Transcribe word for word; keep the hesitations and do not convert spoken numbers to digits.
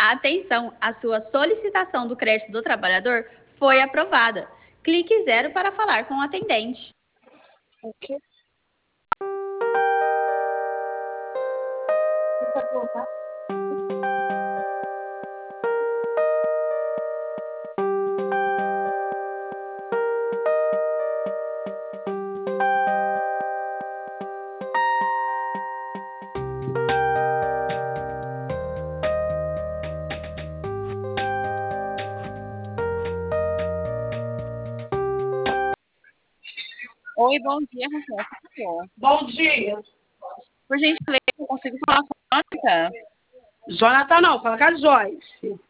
Atenção, a sua solicitação do crédito do trabalhador foi aprovada. Clique zero para falar com o atendente. Ok. Oi, bom dia, Raquel. Bom dia. Por gentileza, eu consigo falar com a Mônica? Jonathan não, fala com a Joyce.